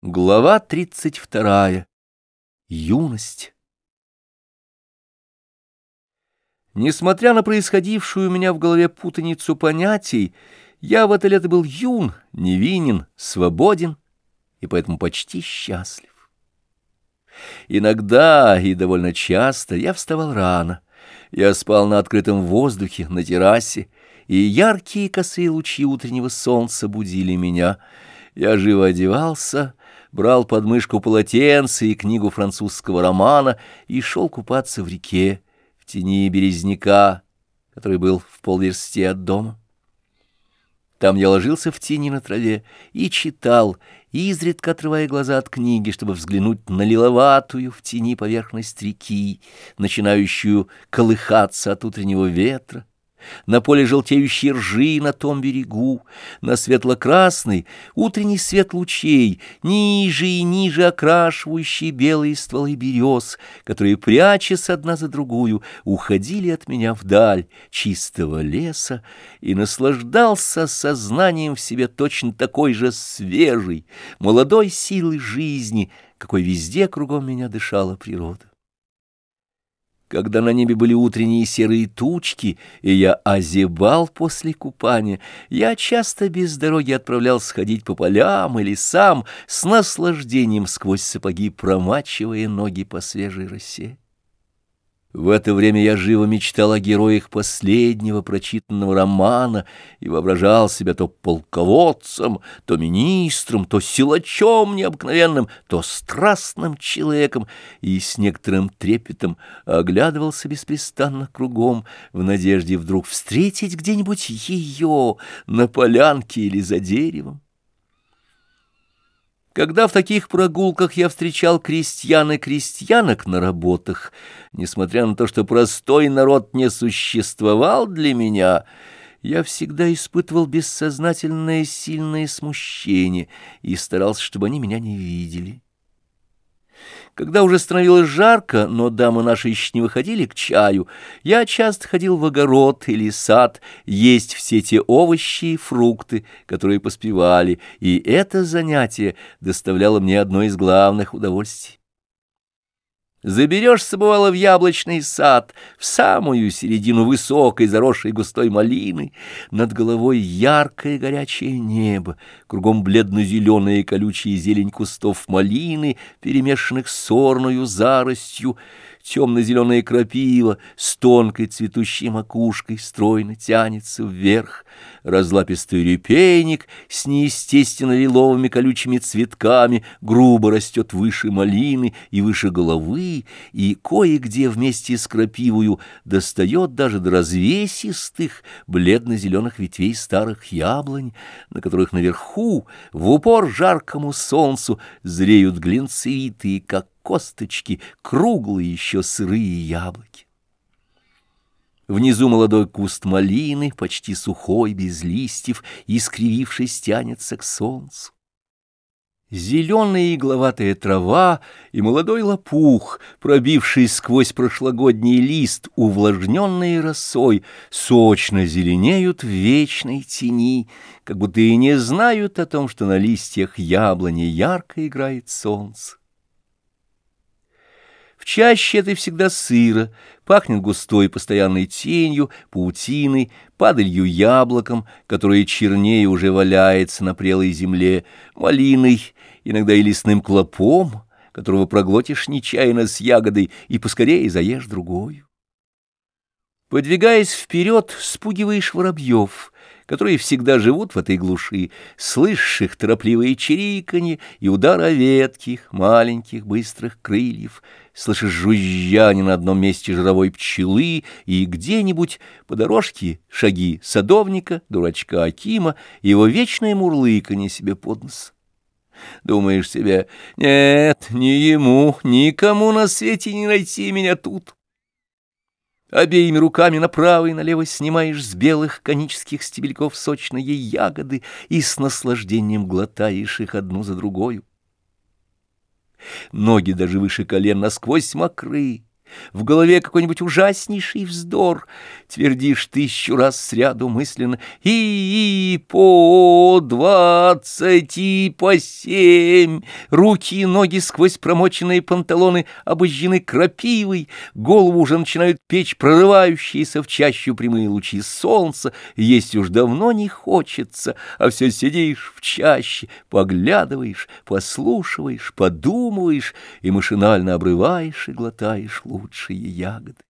Глава 32. Юность. Несмотря на происходившую у меня в голове путаницу понятий, я в это лето был юн, невинен, свободен и поэтому почти счастлив. Иногда и довольно часто я вставал рано. Я спал на открытом воздухе, на террасе, и яркие косые лучи утреннего солнца будили меня. Я живо одевался, брал под мышку полотенце и книгу французского романа и шел купаться в реке, в тени березняка, который был в полверсти от дома. Там я ложился в тени на траве и читал, изредка отрывая глаза от книги, чтобы взглянуть на лиловатую в тени поверхность реки, начинающую колыхаться от утреннего ветра, на поле желтеющей ржи на том берегу, на светло-красный утренний свет лучей, ниже и ниже окрашивающие белые стволы берез, которые, прячась одна за другую, уходили от меня вдаль чистого леса, и наслаждался сознанием в себе точно такой же свежей, молодой силы жизни, какой везде кругом меня дышала природа. Когда на небе были утренние серые тучки, и я озябал после купания, я часто без дороги отправлялся ходить по полям и лесам, с наслаждением сквозь сапоги промачивая ноги по свежей росе. В это время я живо мечтал о героях последнего прочитанного романа и воображал себя то полководцем, то министром, то силачом необыкновенным, то страстным человеком, и с некоторым трепетом оглядывался беспрестанно кругом в надежде вдруг встретить где-нибудь ее на полянке или за деревом. Когда в таких прогулках я встречал крестьян и крестьянок на работах, несмотря на то, что простой народ не существовал для меня, я всегда испытывал бессознательное сильное смущение и старался, чтобы они меня не видели. Когда уже становилось жарко, но дамы наши еще не выходили к чаю, я часто ходил в огород или сад есть все те овощи и фрукты, которые поспевали, и это занятие доставляло мне одно из главных удовольствий. Заберешься, бывало, в яблочный сад, в самую середину высокой, заросшей густой малины, над головой яркое горячее небо, кругом бледно-зеленая колючая зелень кустов малины, перемешанных с сорною заростью, темно-зеленая крапива с тонкой цветущей макушкой стройно тянется вверх, разлапистый репейник с неестественно лиловыми колючими цветками грубо растет выше малины и выше головы, и кое-где вместе с крапивою достает даже до развесистых бледно-зеленых ветвей старых яблонь, на которых наверху, в упор жаркому солнцу, зреют глинцевитые, как косточки, круглые еще сырые яблоки. Внизу молодой куст малины, почти сухой, без листьев, искривившись, тянется к солнцу. Зеленая игловатая трава и молодой лопух, пробивший сквозь прошлогодний лист, увлажненные росой, сочно зеленеют в вечной тени, как будто и не знают о том, что на листьях яблони ярко играет солнце. В чаще этой всегда сыро, пахнет густой постоянной тенью, паутиной, падалью яблоком, которое чернее уже валяется на прелой земле, малиной, иногда и лесным клопом, которого проглотишь нечаянно с ягодой и поскорее заешь другую. Подвигаясь вперед, спугиваешь воробьев, которые всегда живут в этой глуши, слышишь их торопливые чириканье и удар о ветки их маленьких быстрых крыльев, слышишь жужжание на одном месте жировой пчелы и где-нибудь по дорожке шаги садовника, дурачка Акима и его вечное мурлыканье себе под нос. Думаешь себе: нет, ни ему, никому на свете не найти меня тут. Обеими руками направо и налево снимаешь с белых конических стебельков сочные ягоды и с наслаждением глотаешь их одну за другою. Ноги даже выше колен насквозь мокры, в голове какой-нибудь ужаснейший вздор. Твердишь 1000 раз сряду мысленно: и по 20, и по 7. Руки и ноги сквозь промоченные панталоны обожжены крапивой, голову уже начинают печь прорывающиеся в чащу прямые лучи солнца. Есть уж давно не хочется, а все сидишь в чаще, поглядываешь, послушиваешь, подумываешь и машинально обрываешь и глотаешь лучшие ягоды.